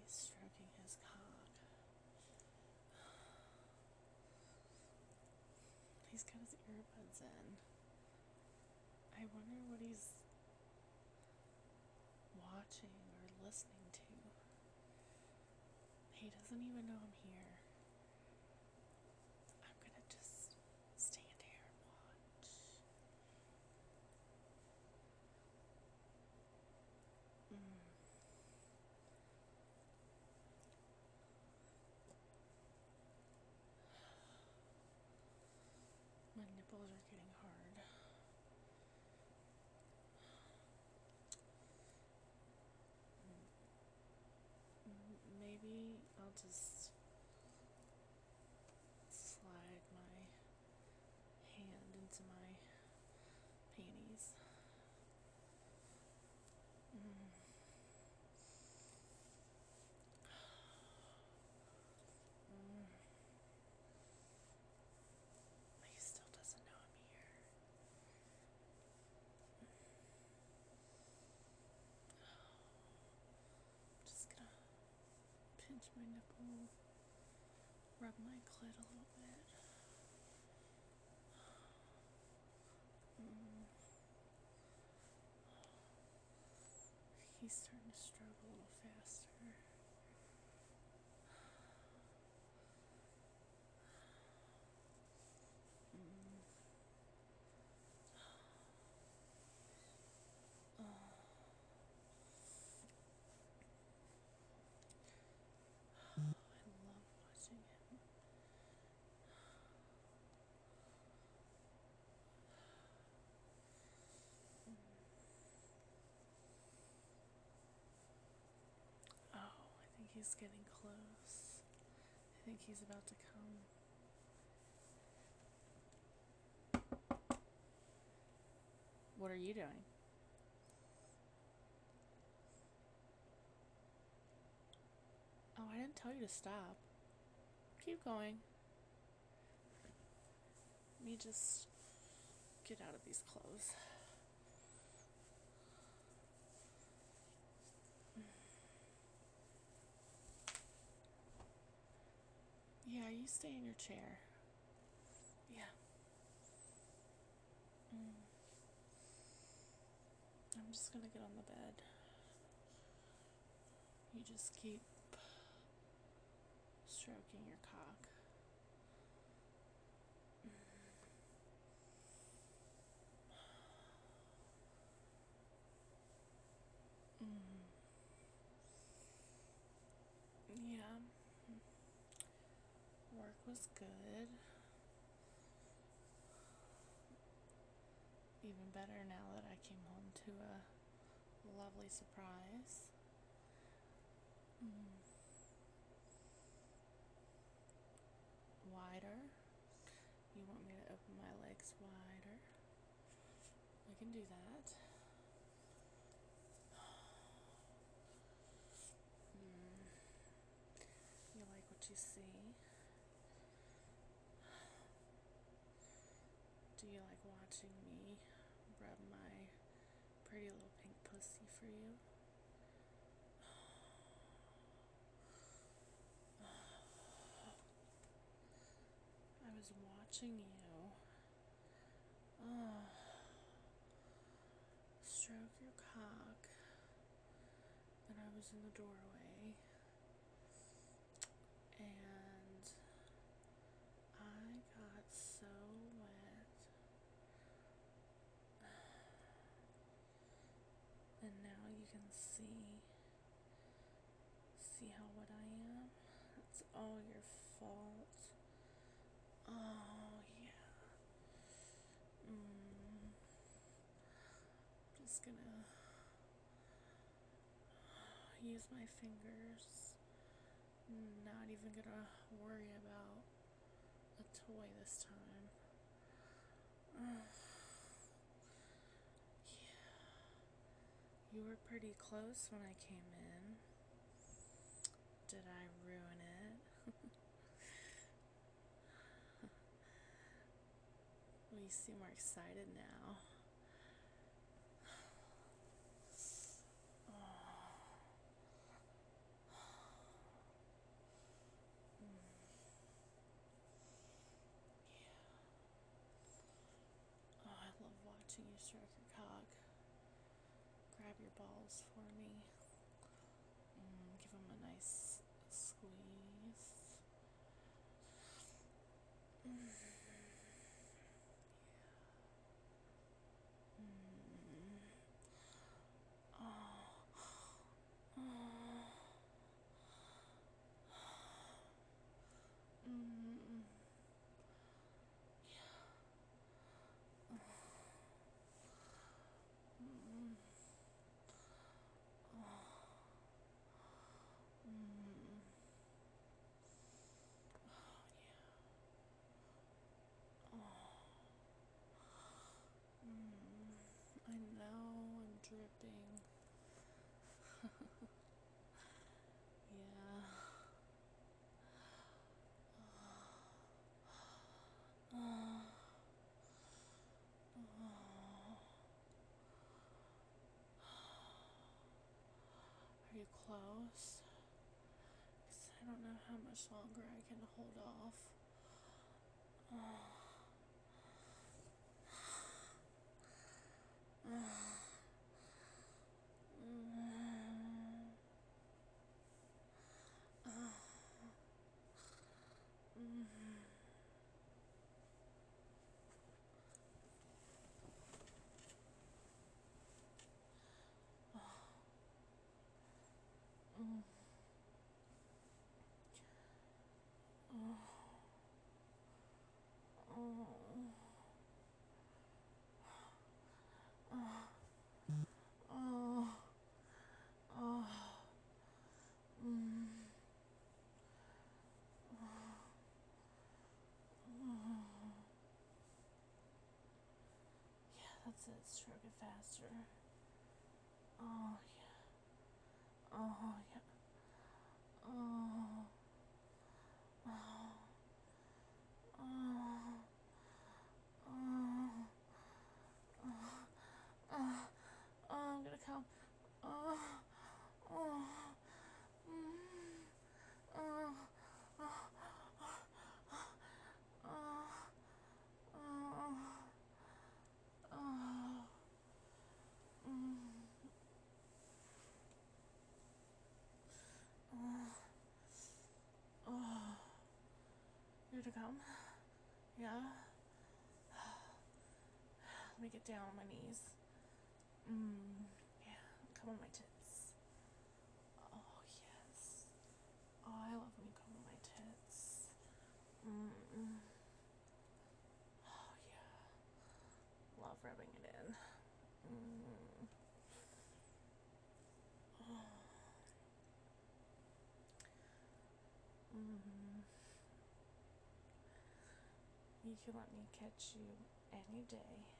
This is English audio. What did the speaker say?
stroking his cock. He's got his earbuds in. I wonder what he's watching or listening to. He doesn't even know I'm here. I'm gonna just stand here and watch. My nipples are getting hard. Maybe I'll just slide my hand into my panties. He still doesn't know I'm here. I'm just gonna pinch my nipple, rub my clit a little bit. He's starting to stroke a little faster. I love watching him. Oh, I think he's getting close. I think he's about to come. What are you doing? Oh, I didn't tell you to stop. Keep going. Let me just get out of these clothes. Yeah, you stay in your chair. Yeah. I'm just gonna get on the bed. You just keep stroking your cock. Yeah. Work was good. Even better now that I came home to a lovely surprise. Wider. You want me to open my legs wider? I can do that. You like what you see? Do you like watching me rub my pretty little pink pussy for you? I was watching you. Stroke your cock. And I was in the doorway. And I got so wet. And now you can see how wet I am. It's all your fault. Oh yeah. Just gonna use my fingers. Not even gonna worry about a toy this time. Yeah. You were pretty close when I came in. Did I ruin it? Well, you seem more excited now. stroke your cock. Grab your balls for me. Give them a nice squeeze. I know I'm dripping. Yeah. Are you close? 'Cause I don't know how much longer I can hold off. That's it. Stroke it faster. Oh yeah. Oh yeah. Oh. Oh. Oh. Oh. Oh. I'm gonna come. Oh. Oh. Oh. Here to come. Yeah. Let me get down on my knees. Yeah. Come on my tits. Oh yes. Oh, I love when you come on my tits. Oh yeah. Love rubbing it in. You can let me catch you any day.